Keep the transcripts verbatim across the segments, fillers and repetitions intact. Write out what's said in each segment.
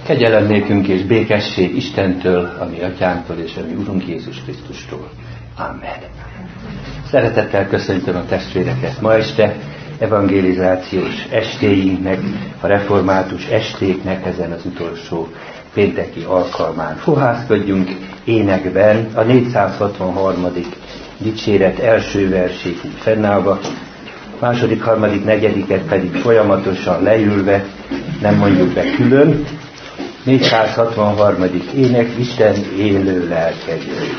Kegyelem nékünk és békesség Istentől, a mi atyánktól és a mi Urunk Jézus Krisztustól. Amen. Szeretettel köszöntöm a testvéreket ma este, evangelizációs estéinknek, a református estéknek ezen az utolsó pénteki alkalmán. Fohászkodjunk énekben a négyszázhatvanharmadik dicséret első versét így fennállva, második, harmadik, negyediket pedig folyamatosan leülve, nem mondjuk be külön. négyszázhatvanharmadik ének, Isten élő lelkegyről.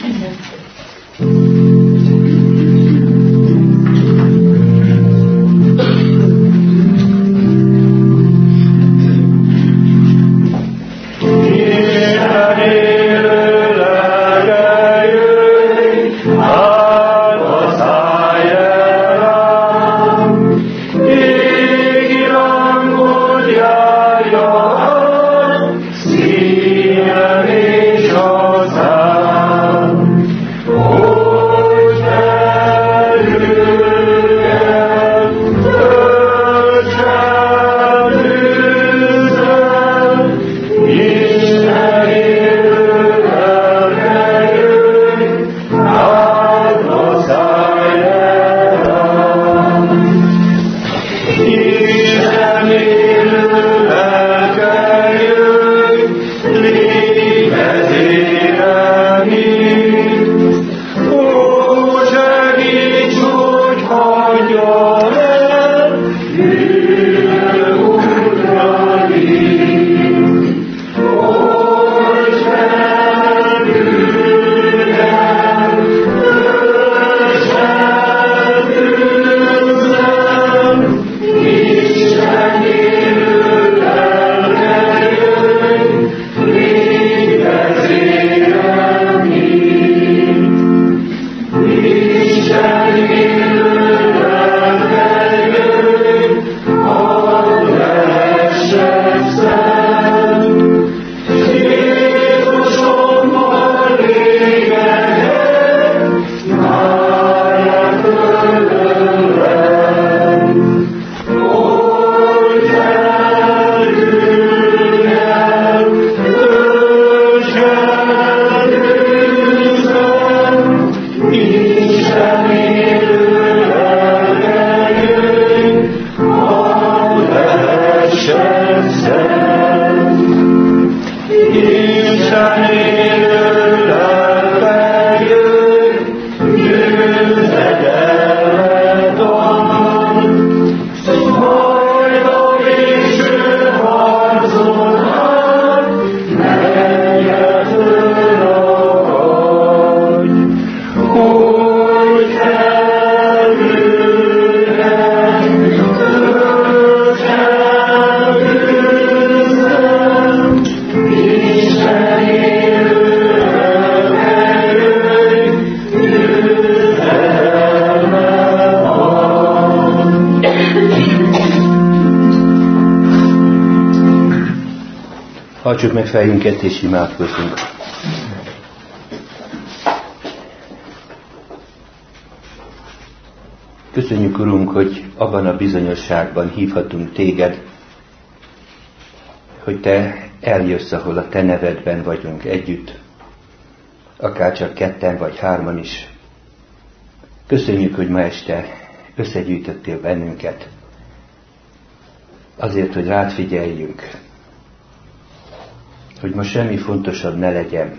Hajtsuk meg fejünket és imádkozzunk. Köszönjük, Urunk, hogy abban a bizonyosságban hívhatunk Téged, hogy Te eljössz, ahol a Te nevedben vagyunk együtt, akár csak ketten vagy hárman is. Köszönjük, hogy ma este összegyűjtöttél bennünket, azért, hogy rád figyeljünk, hogy ma semmi fontosabb ne legyen,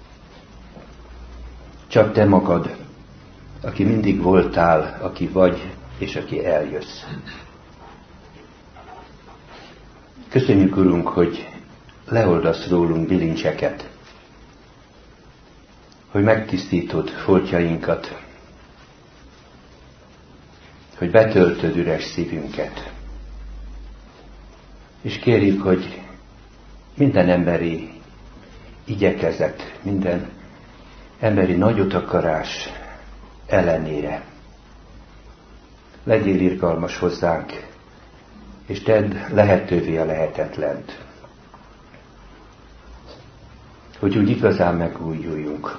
csak Te magad, aki mindig voltál, aki vagy, és aki eljössz. Köszönjük, Urunk, hogy leoldasz rólunk bilincseket, hogy megtisztítod foltjainkat, hogy betöltöd üres szívünket. És kérjük, hogy minden emberi igyekezet, minden emberi nagyot akarás ellenére legyél irgalmas hozzánk, és tedd lehetővé a lehetetlent, hogy úgy igazán megújuljunk.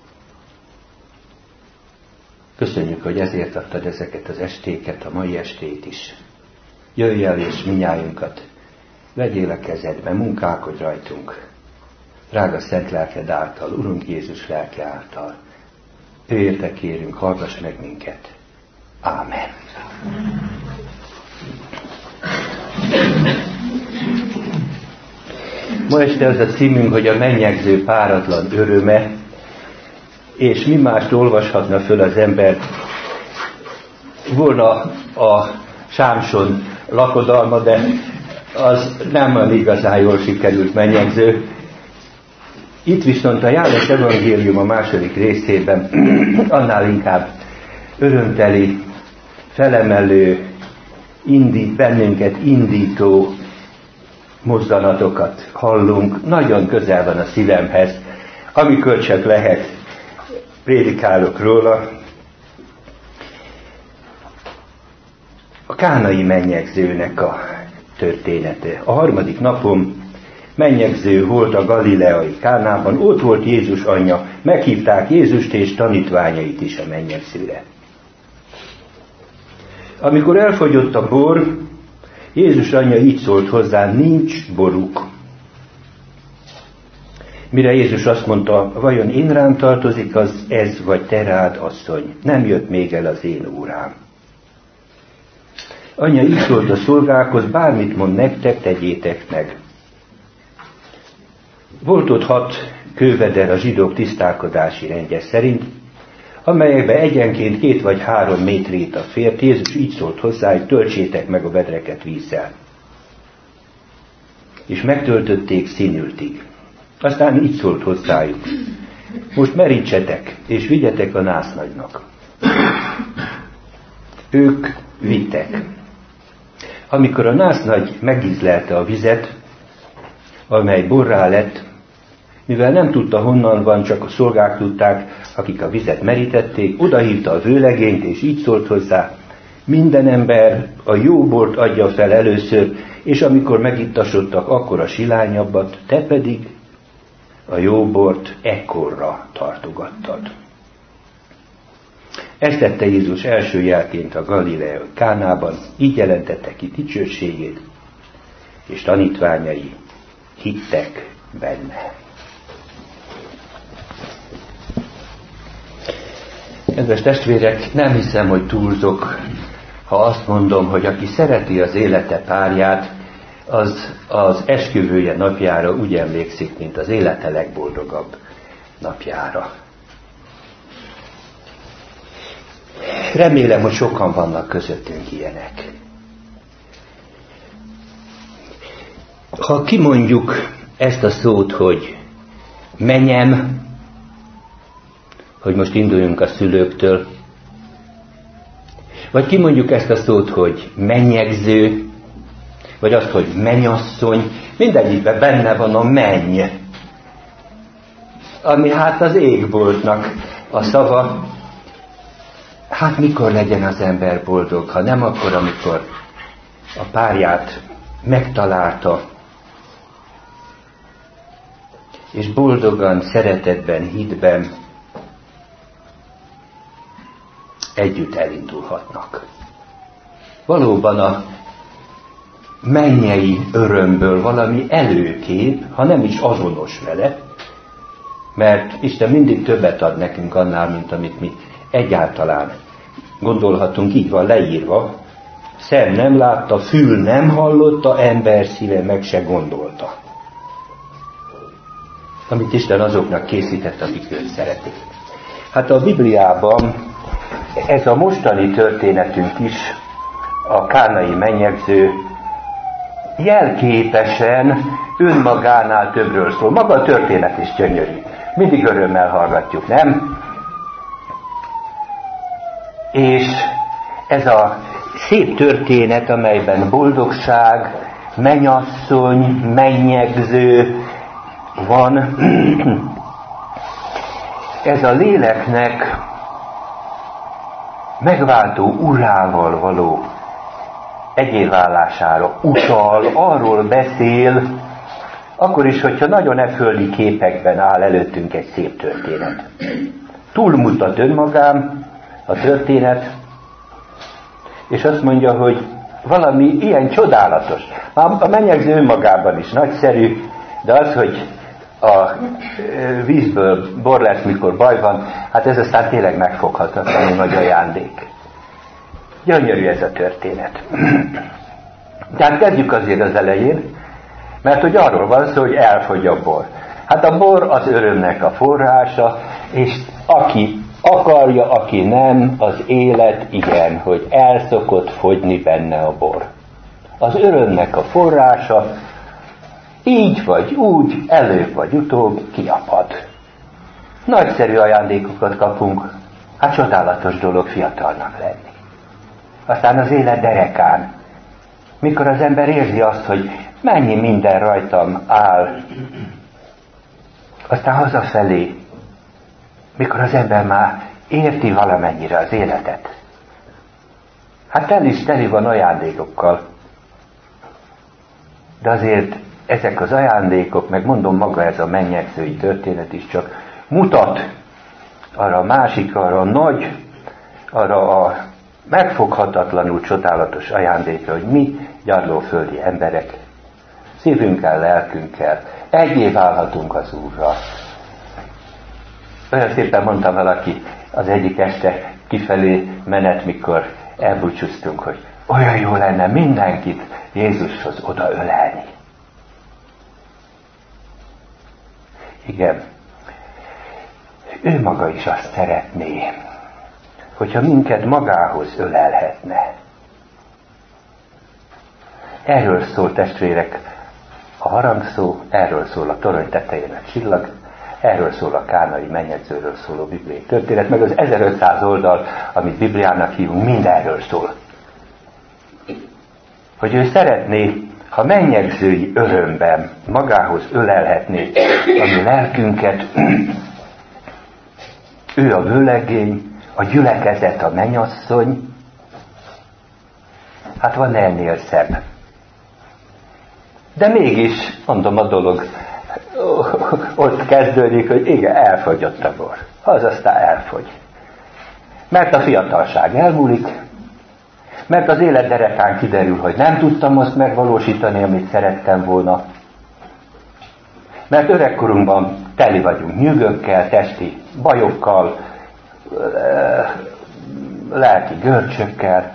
Köszönjük, hogy ezért adtad ezeket az estéket, a mai estét is. Jöjj el, és minnyájunkat vegyél a kezedbe, munkálkodj rajtunk. Drága szent lelked által, Urunk Jézus lelke által. Ő érte kérünk, hallgass meg minket. Ámen. Ma este az a címünk, hogy a mennyegző páratlan öröme, és mi mást olvashatna föl az ember. Volna a Sámson lakodalma, de az nem olyan igazán jól sikerült mennyegző. Itt viszont a János evangélium a második részében annál inkább örömteli, felemelő, indít, bennünket indító mozzanatokat hallunk. Nagyon közel van a szívemhez, amikor csak lehet, prédikálok róla. A kánai mennyegzőnek a története. A harmadik napon mennyegző volt a galileai Kánában, ott volt Jézus anyja, meghívták Jézust és tanítványait is a mennyegzőre. Amikor elfogyott a bor, Jézus anyja így szólt hozzá, nincs boruk. Mire Jézus azt mondta, vajon én rám tartozik az ez, vagy te rád, asszony? Nem jött még el az én órám. Anyja így szólt a szolgákhoz, bármit mond nektek, tegyétek meg. Volt ott hat kőveder a zsidók tisztálkodási rendje szerint, amelyekbe egyenként két vagy három métréta fért. Jézus így szólt hozzá, hogy töltsétek meg a vedreket vízzel. És megtöltötték színültig. Aztán így szólt hozzájuk, most merítsetek, és vigyetek a násznagynak. Ők vittek. Amikor a násznagy megízlelte a vizet, amely borrá lett, mivel nem tudta honnan van, csak a szolgák tudták, akik a vizet merítették, odahívta a vőlegényt, és így szólt hozzá, minden ember a jó bort adja fel először, és amikor megittasodtak, akkor a silányabbat, te pedig a jó bort ekkorra tartogattad. Ezt tette Jézus első jelként a Galileai Kánában, így jelentette ki dicsőségét, és tanítványai hittek benne. Kedves testvérek, nem hiszem, hogy túlzok, ha azt mondom, hogy aki szereti az élete párját, az az esküvője napjára úgy emlékszik, mint az élete legboldogabb napjára. Remélem, hogy sokan vannak közöttünk ilyenek. Ha kimondjuk ezt a szót, hogy menyem, hogy most induljunk a szülőktől, vagy kimondjuk ezt a szót, hogy mennyegző, vagy azt, hogy mennyasszony, mindegyikben benne van a menny, ami hát az égboltnak a szava. Hát mikor legyen az ember boldog, ha nem akkor, amikor a párját megtalálta, és boldogan, szeretetben, hitben együtt elindulhatnak. Valóban a mennyei örömből valami előkép, ha nem is azonos vele, mert Isten mindig többet ad nekünk annál, mint amit mi egyáltalán gondolhatunk, így van leírva, szem nem látta, fül nem hallotta, ember szíve meg se gondolta. Amit Isten azoknak készített, akik őt szeretik. Hát a Bibliában ez a mostani történetünk is, a kánai mennyegző jelképesen önmagánál többről szól. Maga a történet is gyönyörű. Mindig örömmel hallgatjuk, nem? És ez a szép történet, amelyben boldogság, mennyasszony, mennyegző van, ez a léleknek megváltó urával való egyéválására utal, arról beszél, akkor is, hogyha nagyon e földi képekben áll előttünk egy szép történet. Túlmutat önmagán a történet, és azt mondja, hogy Valami ilyen csodálatos. A menyegző önmagában is nagyszerű, de az, hogy a vízből bor lesz, mikor baj van, hát ez aztán tényleg megfoghatatlanul nagy ajándék. Gyönyörű ez a történet. Tehát kezdjük azért az elején, mert hogy arról van szó, hogy elfogy a bor. Hát a bor az örömnek a forrása, és aki akarja, aki nem, az élet igen, hogy el szokott fogyni benne a bor. Az örömnek a forrása, így vagy úgy, előbb vagy utóbb kiapad. Nagyszerű ajándékokat kapunk, hát csodálatos dolog fiatalnak lenni. Aztán az élet derekán, mikor az ember érzi azt, hogy mennyi minden rajtam áll, aztán hazafelé, mikor az ember már érti valamennyire az életet. Hát teli is teli van ajándékokkal, de azért ezek az ajándékok, meg mondom maga ez a mennyegzői történet is csak mutat arra a másik, arra a nagy, arra a megfoghatatlanul csodálatos ajándékra, hogy mi gyarlóföldi emberek szívünkkel, lelkünkkel egyé válhatunk az Úrral. Olyan szépen mondta valaki az egyik este kifelé menet, mikor elbúcsúztunk, hogy olyan jó lenne mindenkit Jézushoz odaölelni. Igen, ő maga is azt szeretné, hogyha minket magához ölelhetne. Erről szól, testvérek, a harangszó, erről szól a torony tetején a csillag, erről szól a kánai mennyegzőről szóló bibliai történet, meg az ezerötszáz oldal, amit Bibliának hívunk, mindenről szól. Hogy ő szeretné, ha mennyegzői örömben magához ölelhetné a mi lelkünket, ő a vőlegény, a gyülekezet a mennyasszony, hát van ennél szebb. De mégis, mondom, a dolog ott kezdődik, hogy igen, elfogyott a bor. Az aztán elfogy. Mert a fiatalság elmúlik, mert az élet derekán kiderül, hogy nem tudtam azt megvalósítani, amit szerettem volna. Mert öregkorunkban teli vagyunk nyűgökkel, testi bajokkal, lelki görcsökkel.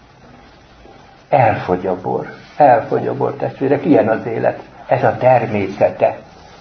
Elfogy a bor. Elfogy a bor, testvérek. Ilyen az élet. Ez a természete.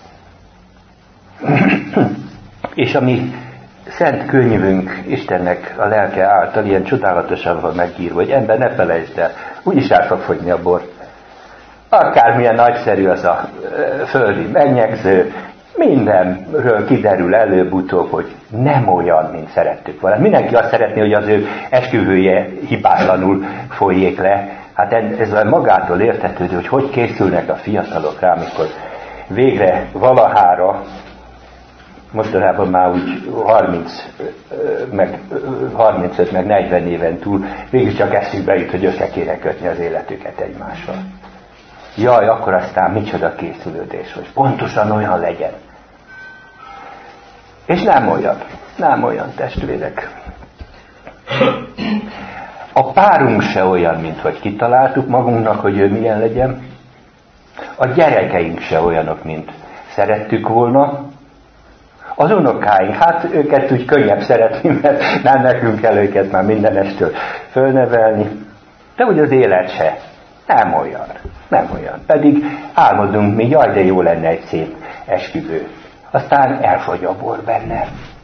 És a mi szent könyvünk Istennek a lelke által ilyen csodálatosan van megírva, hogy ember, ne felejtsd el, úgyis el fog fogyni a bor. Akármilyen nagyszerű az a földi mennyegző, mindenről kiderül előbb-utóbb, hogy nem olyan, mint szerettük volna. Mindenki azt szeretné, hogy az ő esküvője hibátlanul folyjék le. Hát ez magától értetődő, hogy hogy készülnek a fiatalok rá, amikor végre valahára, mostanában már úgy harminc, meg harmincöt, meg negyven éven túl, végül csak eszükbe jut, hogy össze kéne kötni az életüket egymással. Jaj, akkor aztán micsoda készülődés, hogy pontosan olyan legyen. És nem olyan, nem olyan, testvérek. A párunk se olyan, mint hogy kitaláltuk magunknak, hogy ő milyen legyen. A gyerekeink se olyanok, mint szerettük volna. Az unokáink, hát őket úgy könnyebb szeretni, mert nem nekünk kell őket már mindenestől fölnevelni. De úgy az élet se. Nem olyan. Nem olyan. Pedig álmodunk mi, jaj, de jó lenne egy szép esküvő. Aztán elfogy a bor benne.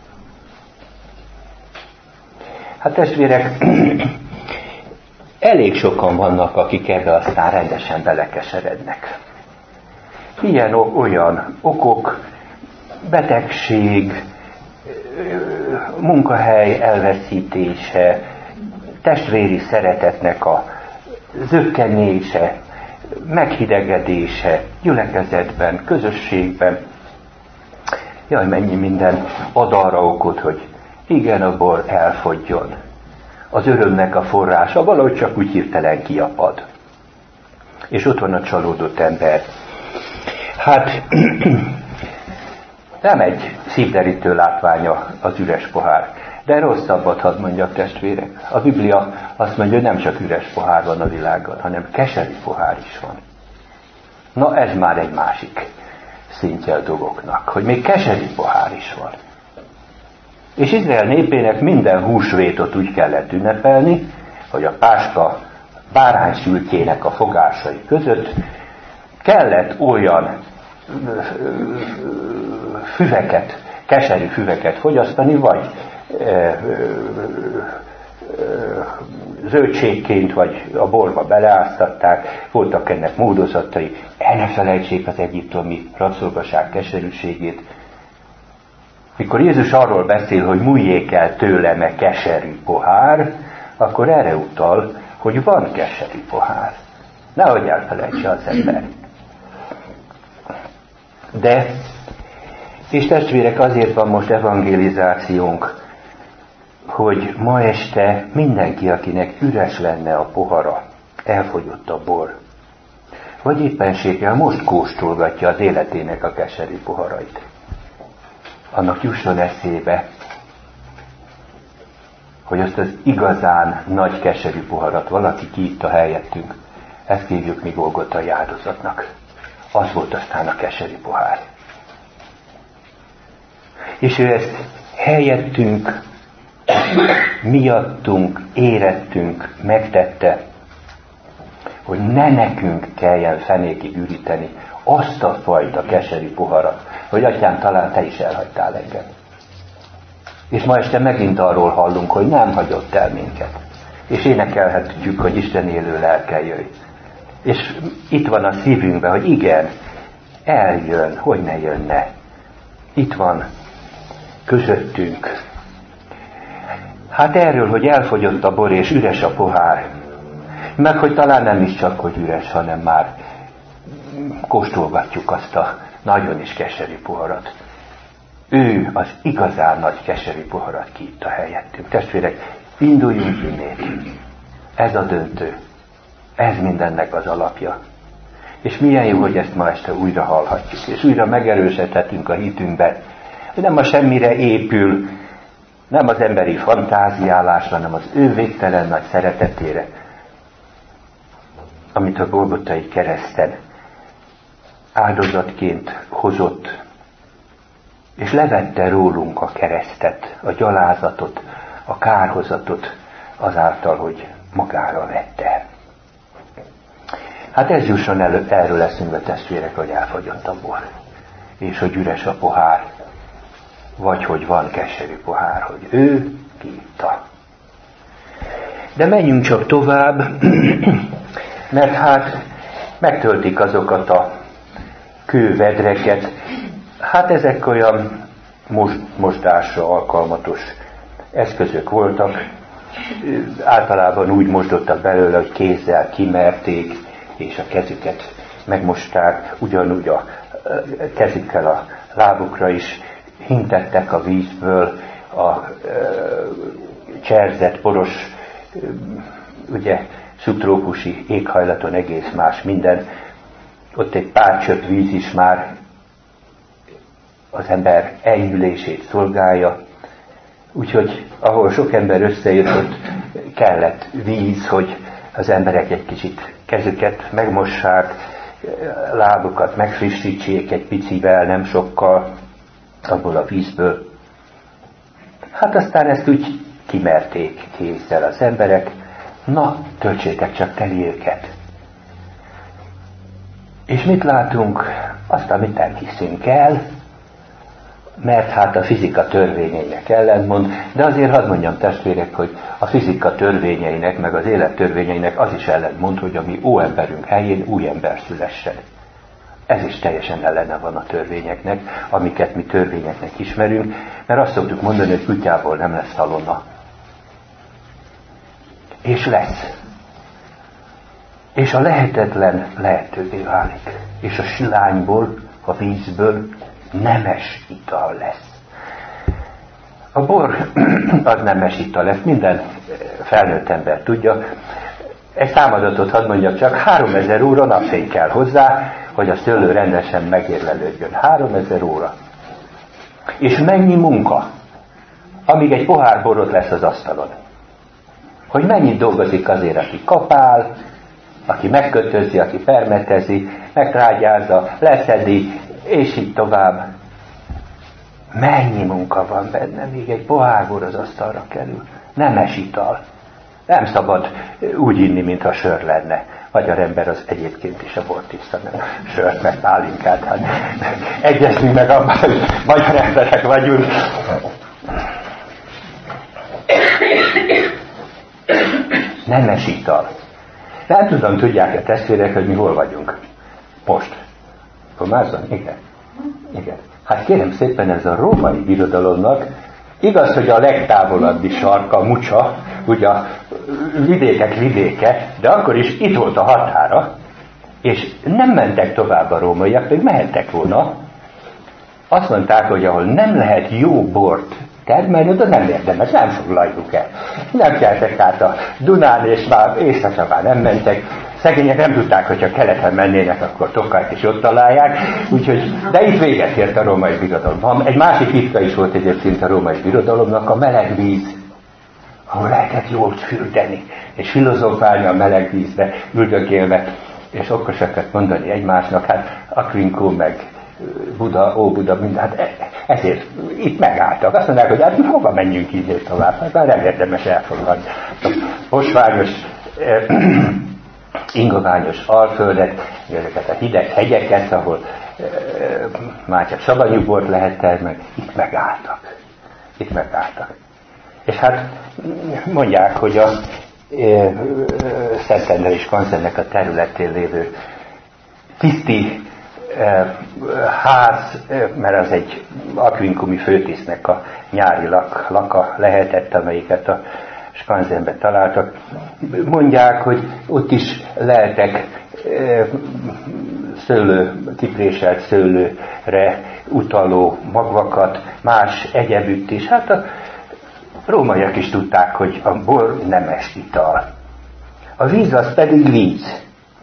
Hát testvérek, elég sokan vannak, akik ebbe aztán rendesen belekeserednek. Ilyen olyan okok, betegség, munkahely elveszítése, testvéri szeretetnek a zökkenése, meghidegedése, gyülekezetben, közösségben. Jaj, mennyi minden ad arra okot, hogy igen, a bor elfogyjon. Az örömnek a forrása valahogy csak úgy hirtelen kiapad. És ott van a csalódott ember. Hát nem egy szívderítő látványa az üres pohár. De rosszabbat hadd mondjak, testvérek. A Biblia azt mondja, hogy nem csak üres pohár van a világban, hanem keserű pohár is van. Na ez már egy másik szintje a dolgoknak, hogy még keserű pohár is van. És Izrael népének minden húsvétot úgy kellett ünnepelni, hogy a páska báránysültjének a fogásai között kellett olyan füveket, keserű füveket fogyasztani, vagy zöldségként, vagy a borba beleáztatták, voltak ennek módozatai. El ne felejtsék az egyiptomi rabszolgaság keserűségét. Mikor Jézus arról beszél, hogy múljék el tőlem e keserű pohár, akkor erre utal, hogy van keserű pohár. Nehogy elfelejtse az ember. De, és testvérek, azért van most evangelizációnk, hogy ma este mindenki, akinek üres lenne a pohara, elfogyott a bor, vagy éppenséggel most kóstolgatja az életének a keserű poharait, annak jusson eszébe, hogy azt az igazán nagy keserű poharat valaki kiitta helyettünk. Ezt hívjuk mi Golgotai áldozatnak. Az volt aztán a keserű pohár. És ő ezt helyettünk, miattunk, érettünk megtette, hogy ne nekünk kelljen fenékig üríteni azt a fajta keserű poharat, hogy atyám, talán te is elhagytál engem. És ma este megint arról hallunk, hogy nem hagyott el minket. És énekelhetjük, hogy Isten élő lelke jöjj. És itt van a szívünkben, hogy igen, eljön, hogy ne jönne. Itt van közöttünk. Hát erről, hogy elfogyott a bor és üres a pohár, meg hogy talán nem is csak, hogy üres, hanem már kóstolgatjuk azt a nagyon is keserű poharat. Ő az igazán nagy keserű poharat kiitta helyettünk. Testvérek, induljunk innét. Ez a döntő. Ez mindennek az alapja. És milyen jó, hogy ezt ma este újra hallhatjuk, és újra megerősödhetünk a hitünkben, hogy nem a semmire épül, nem az emberi fantáziálásra, hanem az ő végtelen nagy szeretetére, amit a Golgotai kereszten áldozatként hozott, és levette rólunk a keresztet, a gyalázatot, a kárhozatot azáltal, hogy magára vette. Hát ez jusson elő, erről eszünkbe, testvérek, hogy elfogyott a bor, és hogy üres a pohár, vagy hogy van keserű pohár, hogy ő kiitta. De menjünk csak tovább, mert hát megtöltik azokat a kővedreket. Hát ezek olyan most, mosdásra alkalmatos eszközök voltak. Általában úgy mosdottak belőle, hogy kézzel kimerték, és a kezüket megmosták, ugyanúgy a kezükkel a lábukra is hintettek a vízből, a cserzett, poros, ugye szubtrópusi éghajlaton egész más minden. Ott egy pár csöpp víz is már az ember enyhülését szolgálja. Úgyhogy ahol sok ember összejött, ott kellett víz, hogy az emberek egy kicsit kezüket megmossák, lábukat megfrissítsék egy picivel, nem sokkal, abból a vízből. Hát aztán ezt úgy kimerték kézzel az emberek, na, töltsétek csak teli őket. És mit látunk? Azt, amit nem hiszünk el, mert hát a fizika törvényeinek ellentmond, de azért hadd mondjam, testvérek, hogy a fizika törvényeinek, meg az élet törvényeinek az is ellentmond, hogy a mi óemberünk helyén új ember szülessen. Ez is teljesen ellene van a törvényeknek, amiket mi törvényeknek ismerünk, mert azt szoktuk mondani, hogy kutyából nem lesz szalonna. És lesz. És a lehetetlen lehetővé válik. És a silányból, a vízből nemes ital lesz. A bor az nemes ital lesz, minden felnőtt ember tudja. Egy számadatot hadd mondjak csak, háromezer óra napfény kell hozzá, hogy a szőlő rendesen megérlelődjön. háromezer óra. És mennyi munka? amíg egy pohár borot lesz az asztalon. Hogy mennyit dolgozik azért, aki kapál, aki megkötözi, aki permetezi, megtrágyázza, leszedi, és így tovább. Mennyi munka van benne, még egy pohár bor az asztalra kerül. Nemes ital. Nem szabad úgy inni, mintha sör lenne. Magyar ember az egyébként is a bort iszta, nem sört, meg pálinkát. Hát egyezni meg abban, hogy magyar emberek vagyunk. Nemes ital. Nem tudom, tudják-e testvérek, hogy mi hol vagyunk? Most. Romázzon? Igen. Igen. Hát kérem szépen, ez a római birodalomnak igaz, hogy a legtávolabbi sarka, Mucsa, ugye a vidékek vidéke, de akkor is itt volt a határa, és nem mentek tovább a rómaiak, még mehettek volna. Azt mondták, hogy ahol nem lehet jó bort termelni, oda nem érdemes, nem foglaljuk el. Nem keltek át a Dunán, és már északra már nem mentek. Szegények nem tudták, hogyha keleten mennének, akkor Tokajt is ott találják. Úgyhogy, de itt véget ért a római birodalom. Egy másik titka is volt egyébként a római birodalomnak, a meleg víz, ahol lehetett jól fürdeni, és filozofálni a meleg vízbe, üldögélve, és okosakat mondani egymásnak, hát Aquincum meg Buda, ó Buda, mind, hát ezért itt megálltak. Azt mondják, hogy hát hova menjünk így tovább, hát már nem érdemes elfoglalni. Posványos, eh, ingoványos alföldet, ezeket a hideg hegyeket, ahol eh, már csak savanyú bort lehet termelni, itt megálltak. Itt megálltak. És hát mondják, hogy a e, Szentendre és Kanzennek a területén lévő tiszti e, ház, e, mert az egy aquincumi főtisztnek a nyári lak, laka lehetett, amelyiket a Skanzenben találtak. Mondják, hogy ott is lehetek e, szőlő, kipréselt szőlőre utaló magvakat, más egyebütt is. Hát a rómaiak is tudták, hogy a bor nemes ital. A víz az pedig víz.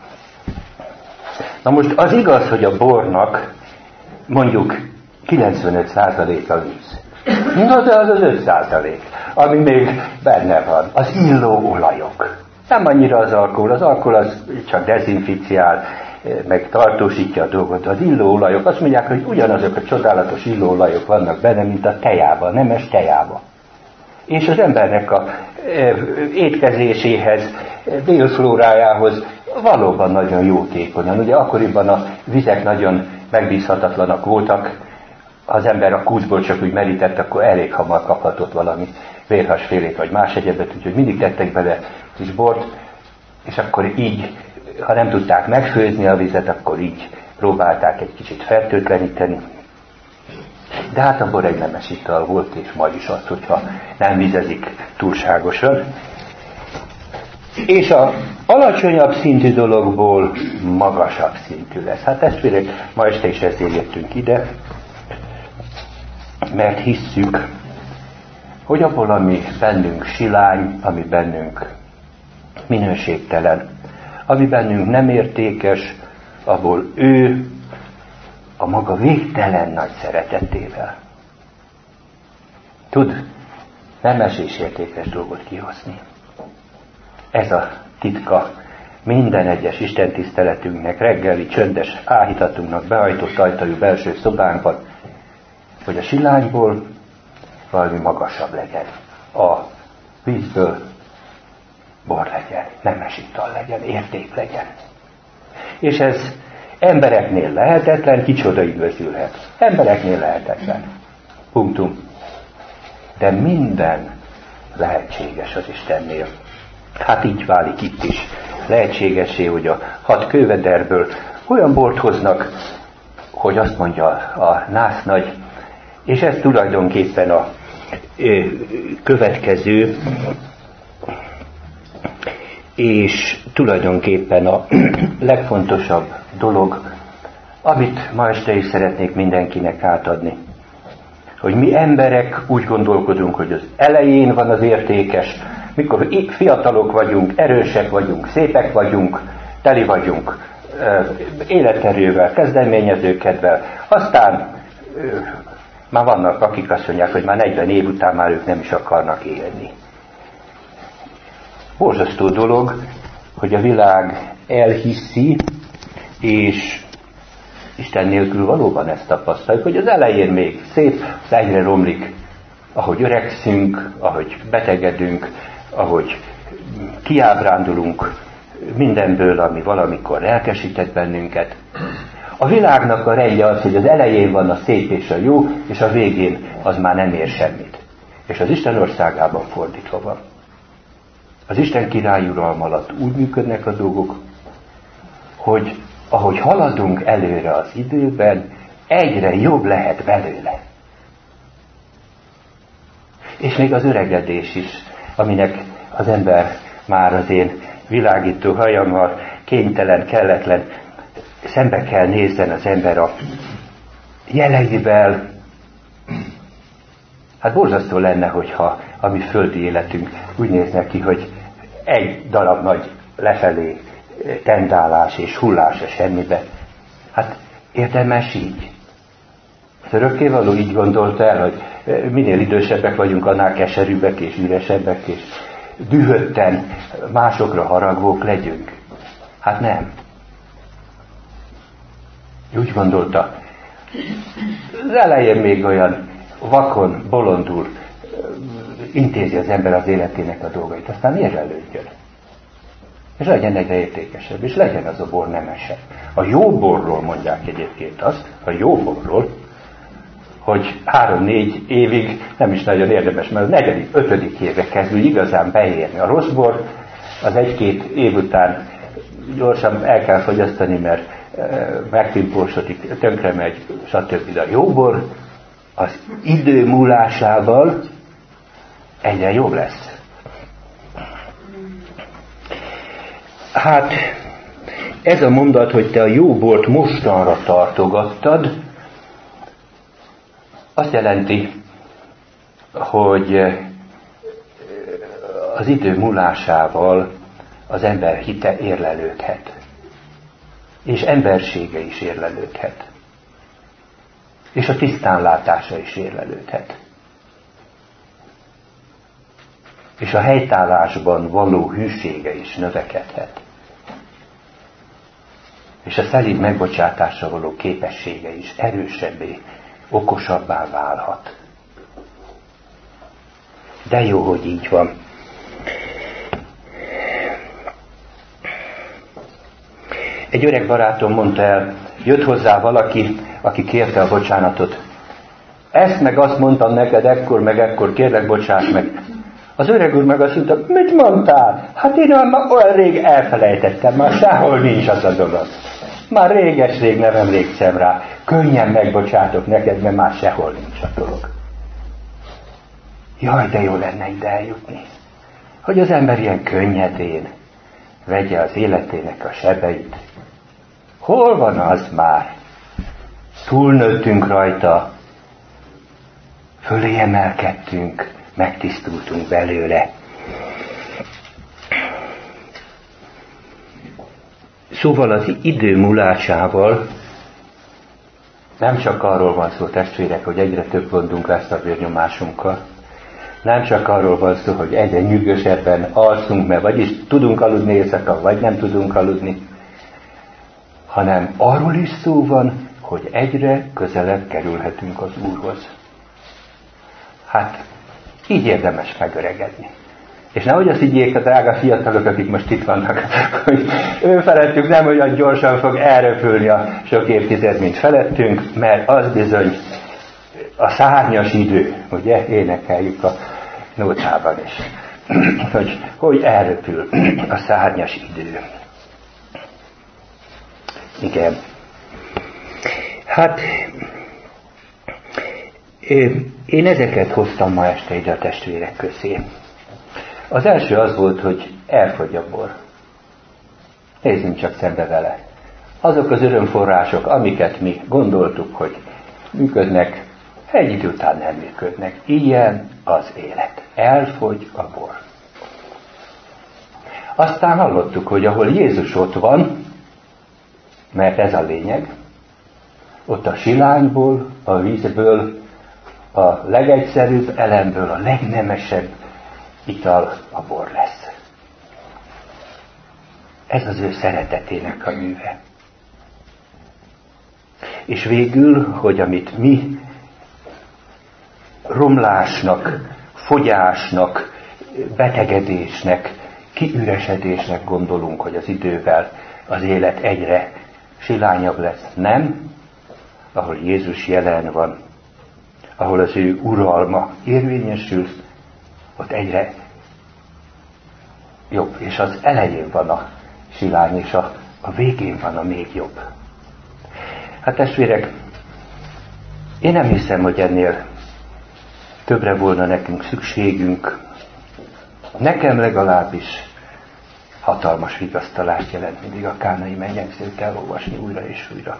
Na most az igaz, hogy a bornak mondjuk kilencvenöt százaléka víz. Na de az az öt százalék, ami még benne van. Az illóolajok. Nem annyira az alkohol. Az alkohol az csak dezinficiál, meg tartósítja a dolgot. Az illóolajok, azt mondják, hogy ugyanazok a csodálatos illóolajok vannak benne, mint a tejában, nemes tejában. És az embernek a e, étkezéséhez, bélflórájához valóban nagyon jótékonyan. Ugye akkoriban a vizek nagyon megbízhatatlanak voltak, ha az ember a kútból csak úgy merített, akkor elég hamar kaphatott valami vérhasfélét vagy más egyebet, úgyhogy mindig tettek bele kis bort, és akkor így, ha nem tudták megfőzni a vizet, akkor így próbálták egy kicsit fertőtleníteni. De hát a bor egy nemes ital volt, és majd is az, hogyha nem vizezik túlságosan. És a alacsonyabb szintű dologból magasabb szintű lesz. Hát testvérek, ma este is ezért jöttünk ide, mert hisszük, hogy abból, ami bennünk silány, ami bennünk minőségtelen, ami bennünk nem értékes, abból ő a maga végtelen nagy szeretetével tud nemes és értékes dolgot kihozni. Ez a titka minden egyes istentiszteletünknek, reggeli csöndes áhítatunknak, behajtott ajtajú belső szobánkban, hogy a silányból valami magasabb legyen. A vízből bor legyen, nemes ital legyen, érték legyen. És ez embereknél lehetetlen, kicsoda üdvözülhet. Embereknél lehetetlen. Punktum. De minden lehetséges az Istennél. Hát így válik itt is lehetségesé, hogy a hat kővederből olyan bort hoznak, hogy azt mondja a nász nagy, és ez tulajdonképpen a ö, következő, és tulajdonképpen a legfontosabb dolog, amit ma este is szeretnék mindenkinek átadni. Hogy mi emberek úgy gondolkodunk, hogy az elején van az értékes, mikor fiatalok vagyunk, erősek vagyunk, szépek vagyunk, teli vagyunk életerővel, kezdeményezőkedvel, aztán Már vannak, akik azt mondják, hogy már negyven év után már ők nem is akarnak élni. Borzasztó dolog, hogy a világ elhiszi, és Isten nélkül valóban ezt tapasztaljuk, hogy az elején még szép, az egyre romlik, ahogy öregszünk, ahogy betegedünk, ahogy kiábrándulunk mindenből, ami valamikor lelkesített bennünket. A világnak a rendje az, hogy az elején van a szép és a jó, és a végén az már nem ér semmit. És az Isten országában fordítva van. Az Isten király uralma alatt úgy működnek a dolgok, hogy ahogy haladunk előre az időben, egyre jobb lehet belőle. És még az öregedés is, aminek az ember már az én világító hajammal kénytelen, kelletlen szembe kell nézzen az ember a jeleivel. Hát borzasztó lenne, hogyha a mi földi életünk úgy nézne ki, hogy egy darab nagy lefelé tendálás és hullás a semmibe. Hát érdemes így. Az örökkévaló így gondolta el, hogy minél idősebbek vagyunk, annál keserűbbek és üresebbek, és dühötten másokra haragvók legyünk. Hát nem. Úgy gondolta. Az elején még olyan vakon, bolondul intézi az ember az életének a dolgait, aztán érlelődjön. És legyen egyre értékesebb, és legyen az a bor nemesebb. A jó borról mondják egyébként azt, a jó borról, hogy három-négy évig nem is nagyon érdemes, mert a negyedik, ötödik évre kezdő igazán beérni. A rossz bor az egy-két év után gyorsan el kell fogyasztani, mert megtimpósodik, tönkre megy, stb. De a jó bor az idő múlásával egyre jobb lesz. Hát ez a mondat, hogy te a jó bort mostanra tartogattad, azt jelenti, hogy az idő múlásával az ember hite érlelődhet. És embersége is érlelődhet. És a tisztánlátása is érlelődhet. És a helytállásban való hűsége is növekedhet. És a szelíd megbocsátásra való képessége is erősebbé, okosabbá válhat. De jó, hogy így van. Egy öreg barátom mondta el, jött hozzá valaki, aki kérte a bocsánatot. Ezt meg azt mondtam neked ekkor, meg ekkor, kérlek bocsáss meg. Az öreg úr meg azt mondta, mit mondtál? Hát én már olyan rég elfelejtettem, már sehol nincs az a dolog. Már réges-rég nem emlékszem rá. Könnyen megbocsátok neked, mert már sehol nincs a dolog. Jaj, de jó lenne ide eljutni. Hogy az ember ilyen könnyedén vegye az életének a sebeit. Hol van az már? Túlnőttünk rajta, fölé emelkedtünk, megtisztultunk belőle. Szóval az idő múlásával nem csak arról van szó, testvérek, hogy egyre több gondunk lesz a vérnyomásunkkal, nem csak arról van szó, hogy egyre nyűgösebben alszunk, mert vagyis tudunk aludni éjszaka, vagy nem tudunk aludni, hanem arról is szó van, hogy egyre közelebb kerülhetünk az Úrhoz. Hát, így érdemes megöregedni. És nehogy azt higgyék a drága fiatalok, akik most itt vannak, hogy ő felettük nem olyan gyorsan fog elröpülni a sok évtized, mint felettünk, mert az bizony a szárnyas idő, ugye, énekeljük a nótában is, hogy hogy elröpül a szárnyas idő. Igen. Hát, én ezeket hoztam ma este ide a testvérek közé. Az első az volt, hogy elfogy a bor. Nézzünk csak szembe vele. Azok az örömforrások, amiket mi gondoltuk, hogy működnek, egy idő után nem működnek. Ilyen az élet. Elfogy a bor. Aztán hallottuk, hogy ahol Jézus ott van, mert ez a lényeg, ott a silányból, a vízből a legegyszerűbb elemből a legnemesebb ital a bor lesz. Ez az ő szeretetének a műve. És végül, hogy amit mi romlásnak, fogyásnak, betegedésnek, kiüresedésnek gondolunk, hogy az idővel az élet egyre silányabb lesz. Nem, ahol Jézus jelen van, ahol az ő uralma érvényesül, ott egyre jobb. És az elején van a silány, és a, a végén van a még jobb. Hát testvérek, én nem hiszem, hogy ennél többre volna nekünk szükségünk. Nekem legalábbis hatalmas vigasztalást jelent mindig a Kánai Mennyegzőt elolvasni újra és újra.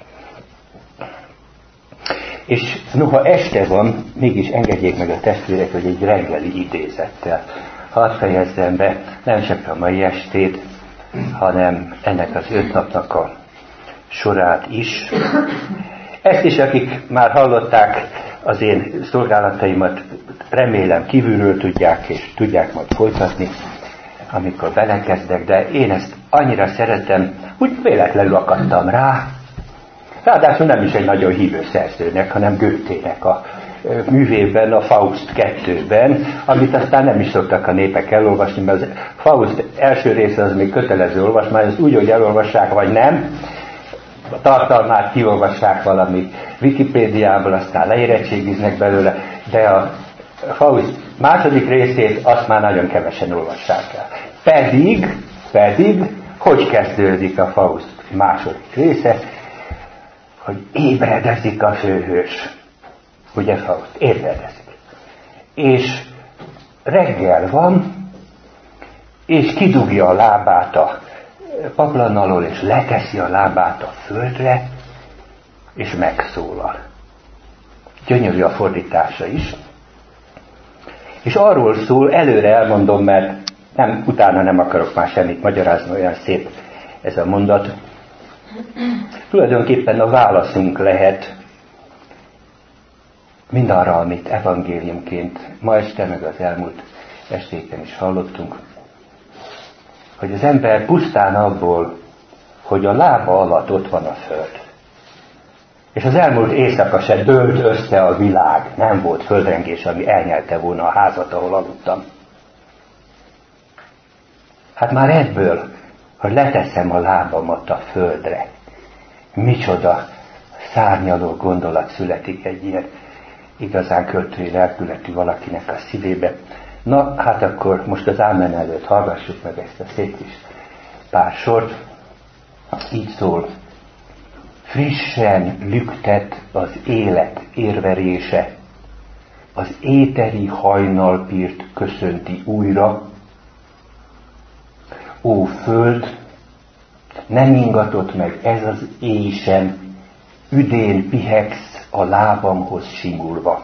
És noha este van, mégis engedjék meg a testvérek, hogy egy reggeli idézettel hadd fejezzem be nem csak a mai estét, hanem ennek az öt napnak a sorát is. Ezt is, akik már hallották az én szolgálataimat, remélem kívülről tudják, és tudják majd folytatni, amikor belekezdek, de én ezt annyira szeretem, úgy véletlenül akadtam rá. Ráadásul nem is egy nagyon hívő szerzőnek, hanem Goethének a művében, a Faust kettőben, amit aztán nem is szoktak a népek elolvasni, mert az Faust első része az még kötelező olvasmány, az úgy, hogy elolvassák, vagy nem, a tartalmát kiolvassák valami Wikipédiából, aztán leérettségiznek belőle, de a Faust második részét azt már nagyon kevesen olvassák el. Pedig, pedig, hogy kezdődik a Faust második része, hogy ébredezik a főhős. Ugye Faust? Ébredezik. És reggel van, és kidugja a lábát a paplan alól, és leteszi a lábát a földre, és megszólal. Gyönyörű a fordítása is. És arról szól, előre elmondom, mert nem, utána nem akarok már semmit magyarázni, olyan szép ez a mondat. Tulajdonképpen a válaszunk lehet mindarra, amit evangéliumként ma este, meg az elmúlt estéken is hallottunk, hogy az ember pusztán abból, hogy a lába alatt ott van a föld. És az elmúlt éjszaka se dőlt össze a világ, nem volt földrengés, ami elnyelte volna a házat, ahol aludtam. Hát már ebből, hogy leteszem a lábamat a földre, micsoda szárnyaló gondolat születik egy ilyen igazán költői lelkületű valakinek a szívébe. Na, hát akkor most az ámen előtt hallgassuk meg ezt a szép kis pár sort. Így szól: frissen lüktet az élet érverése, az éteri hajnalpírt köszönti újra. Ó föld, nem ingatott meg ez az éj sem, üdén pihegsz a lábamhoz simulva.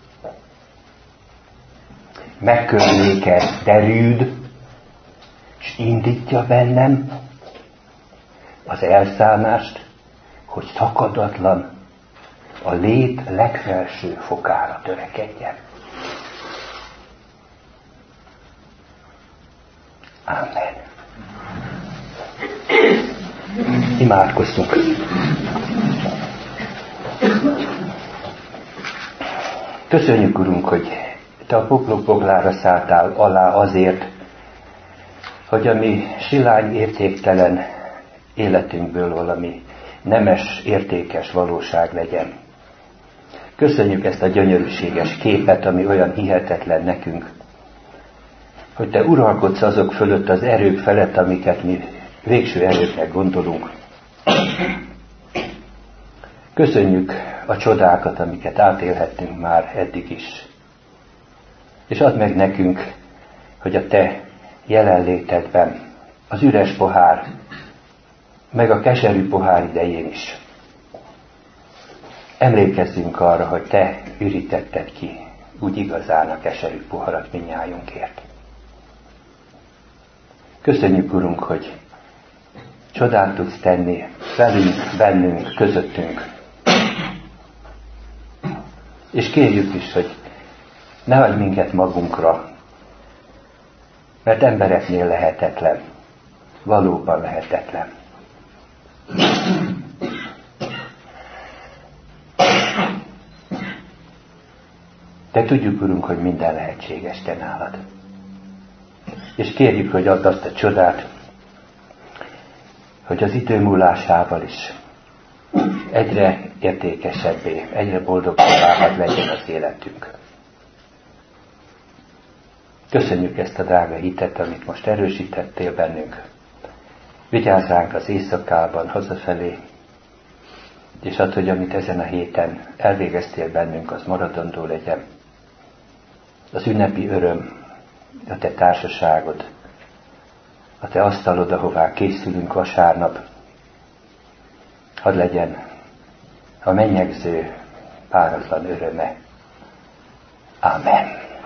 Megkörnyéke derűd, s indítja bennem az elszánást, hogy szakadatlan a lét legfelső fokára törekedjen. Amen. Imádkozzunk. Köszönjük, Urunk, hogy Te a poklok-poklára szálltál alá azért, hogy a mi silány értéktelen életünkből valami nemes, értékes valóság legyen. Köszönjük ezt a gyönyörűséges képet, ami olyan hihetetlen nekünk, hogy Te uralkodsz azok fölött, az erők felett, amiket mi végső erőknek gondolunk. Köszönjük a csodákat, amiket átélhettünk már eddig is. És add meg nekünk, hogy a Te jelenlétedben az üres pohár, meg a keserű pohár idején is emlékezzünk arra, hogy Te ürítetted ki úgy igazán a keserű poharat mindnyájunkért. Köszönjük, Urunk, hogy csodát tudsz tenni velünk, bennünk, közöttünk. És kérjük is, hogy ne hagyj minket magunkra, mert embereknél lehetetlen, valóban lehetetlen. De tudjuk, Urunk, hogy minden lehetséges te nálad. És kérjük, hogy add azt a csodát, hogy az idő múlásával is egyre értékesebbé, egyre boldogabbá hadd legyen az életünk. Köszönjük ezt a drága hitet, amit most erősítettél bennünk. Vigyázz ránk az éjszakában, hazafelé, és add, hogy amit ezen a héten elvégeztél bennünk, az maradandó legyen. Az ünnepi öröm, a te társaságod, a te asztalod, ahová készülünk vasárnap, hadd legyen a mennyegző, páratlan öröme. Ámen.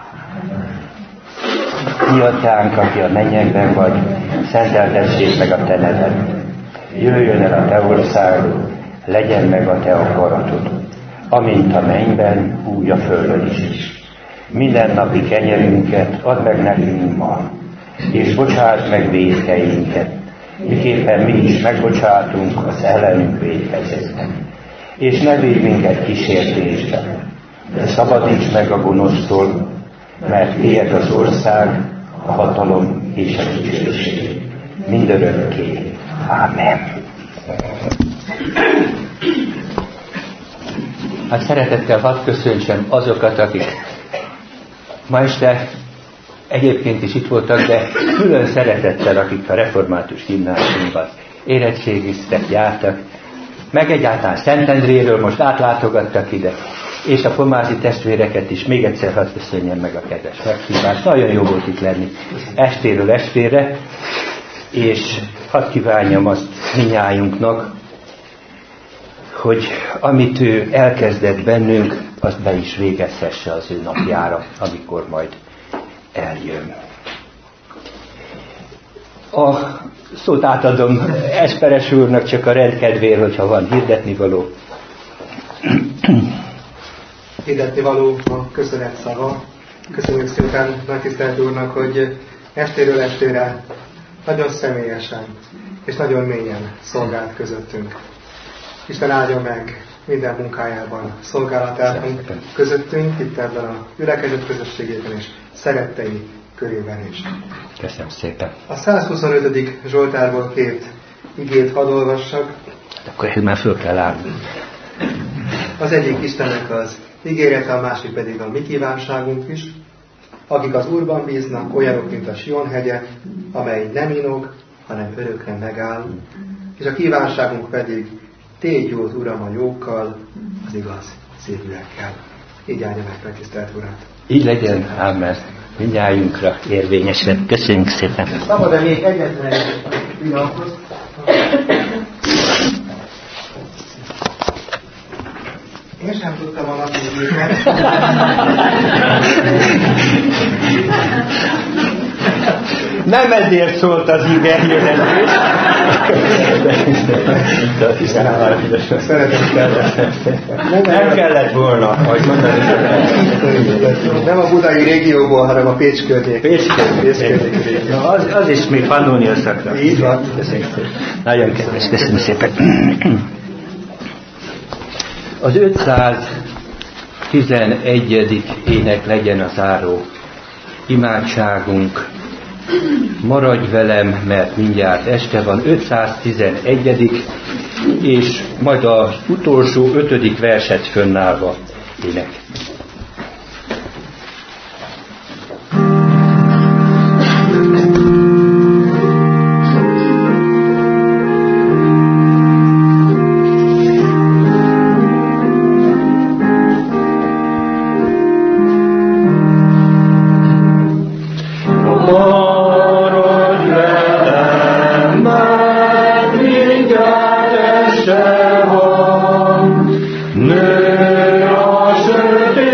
Mi atyánk, aki a mennyekben vagy, szenteltessék meg a te neved. Jöjjön el a te országod, legyen meg a te akaratod, amint a mennyben, úgy a földön is. Minden napi kenyerünket add meg nekünk ma, és bocsáss meg vétkeinket, miképpen mi is megbocsátunk az ellenünk vétkezetnek. És ne védj minket kísértésbe, de szabadíts meg a gonosztól, mert tiéd az ország, a hatalom és a dicsőség mindörökké. Ámen. Hát szeretettel hadd köszöntsem azokat, akik ma este egyébként is itt voltak, de külön szeretettel, akik a református gimnáziumban érettségiztek, jártak, meg egyáltalán Szentendréről most átlátogattak ide, és a pomázi testvéreket is még egyszer hadd köszönjem meg a kedves meghívást. Nagyon jó volt itt lenni estéről estére, és hadd kívánjam azt minnyájunknak, hogy amit ő elkezdett bennünk, azt be is végezhesse az ő napjára, amikor majd eljön. A szót átadom Esperes úrnak csak a rendkedvéért, hogyha van hirdetni való. Hirdetni való a köszönet szava. Köszönjük szépen Nagytisztelt úrnak, hogy estéről estére nagyon személyesen és nagyon mélyen szolgált közöttünk. Isten áldja meg minden munkájában, szolgálatában közöttünk, itt ebben a gyülekezet közösségében és szerettei körében is. Köszönöm szépen. A százhuszonötödik Zsoltárból két igét hadd olvassak. Akkor ehhez már föl kell állni. Az egyik Istennek az ígérete, a másik pedig a mi kívánságunk is. Akik az Úrban bíznak, olyanok, mint a Sion hegye, amely nem inog, hanem örökre megáll. És a kívánságunk pedig: tégy jót, Uram, a jókkal, az igaz szívűekkel. Így állja meg megtisztelt Urat. Így legyen, ámen. Mindnyájunkra érvényesen. Köszönjük szépen. Szabad-e még egyetlen egy pillanathoz? Én sem tudtam a napjéket. Nem ezért szólt az ige hirdetés. Nem kellett volna, ahogy mondani. Nem a budai régióból, hanem a Pécs környék. Pécs környék. Ja, az, az is még Pannónia szakra. Így van. Köszönjük szépen. Nagyon kedves, köszönöm szépen. Az ötszáztizenegyedik ének legyen a záró imádságunk. Maradj velem, mert mindjárt este van. ötszáztizenegyedik és majd az utolsó ötödik verset fönnállva ének. Nő a sötét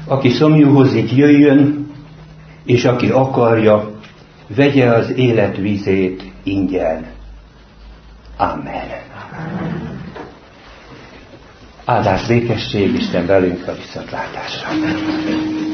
Aki szomjú hozik, jöjjön, és aki akarja, vegye az élet vízét ingyen. Amen. Áldás, békesség, Isten velünk a viszontlátásra.